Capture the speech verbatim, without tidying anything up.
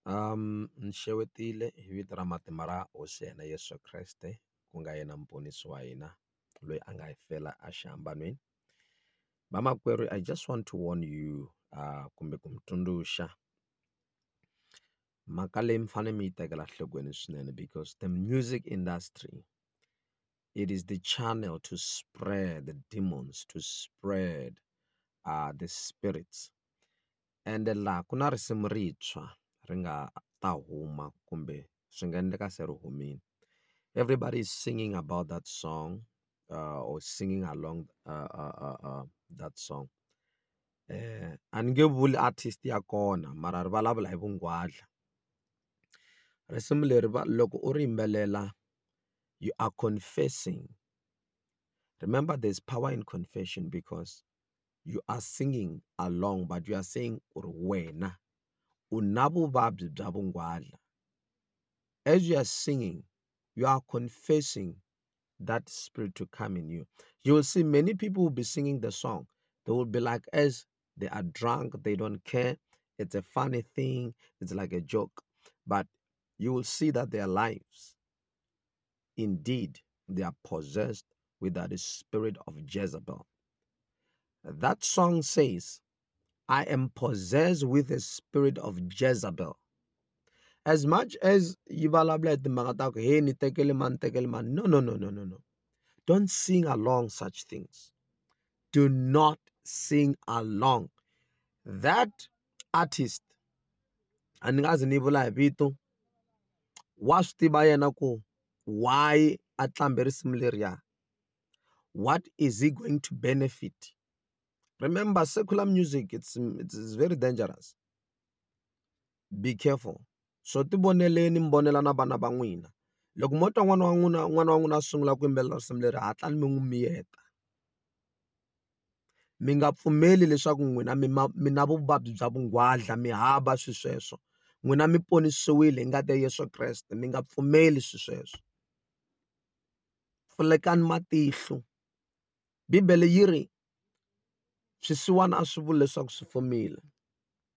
Um, ni xewetile hi vito ra matimba ra hosi ya hina Yesu Kreste ku nga yena muponisi wa hina loyi a nga hi fela a xihambanweni. Vamakwerhu, I just want to warn you uh kumbe ku mi tsundzuxa mhaka leyi mi fanele mi yi tekela nhlokweni swinene, because the music industry, it is the channel to spread the demons, to spread uh the spirits. And laha ku na risimu rintshwa ri nga ta huma kumbe swi nga endleka se ri humile. Everybody is singing about that song uh, or singing along uh, uh, uh, uh, that song. Eh, a ni nge vuli artist ya kona mara ri vulavula hi vungwadla. Risimu leri va loko u ri yimbelela, you are confessing. Remember, there's power in confession, because you are singing along but you are saying ku ri wena u na vuvabyi bya vungwadla. As you are singing, you are confessing that spirit to come in you. You will see many people will be singing the song. They will be like, as they are drunk, they don't care. It's a funny thing. It's like a joke. But you will see that their lives, indeed, they are possessed with that spirit of Jezebel. That song says, I am possessed with the spirit of Jezebel. As much as yi vulavula hi timhaka ta ku hey ni tekele mani tekele mani, no no no no no no, don't sing along such things. Do not sing along. That artist, a ni nga zi ni vula hi vito, wa swi tiva yena ku why a tlambe risimu leriya, what is he going to benefit. Remember, secular music, it's, it's very dangerous. Be careful. So ti voneleni mi vonela na vana va n'wina. Loko mo twa n'wana wa n'wina n'wana wa n'wina a sungula ku yimbelela risimu leri, hatlani mi n'wi miyeta. Mi nga pfumeli leswaku n'wina mi mi na vuvabyi bya vungwadla, mi hava swi sweswo. N'wina mi ponisiwile hi ngati ya Yesu Kreste, mi nga pfumeli swi sweswo. Pfulekani matihlo. Bibele yi ri swisiwana a swi vuli leswaku swi fumile.